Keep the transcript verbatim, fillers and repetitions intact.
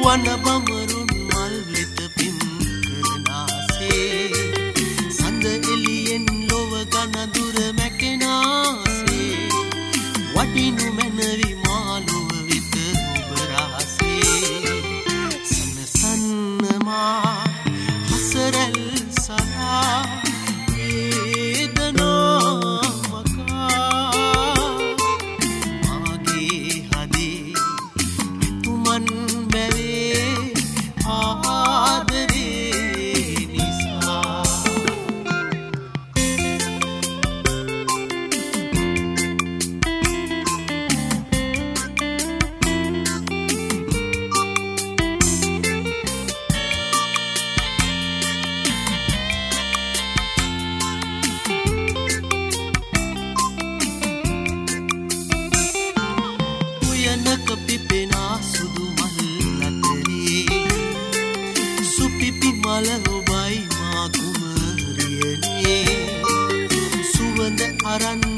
වන බමරුන් මල් වෙත පින් කරනාසේ සඳ එළියෙන් ලොව ගන දුර මැකෙනාසේ වටිනු මැනවි මාළුව වෙත ඔබ රාසේ සනසන්න මා හසරැල් සලා වේදනා මකා මාගේ හදේ තුමන් බැවේ ආදරේ නිසා උයනක පිපෙනා සුදු මල් අතරේ සුපිපි මල ඔබයි මා කුමරියනේ සුවඳ අරන්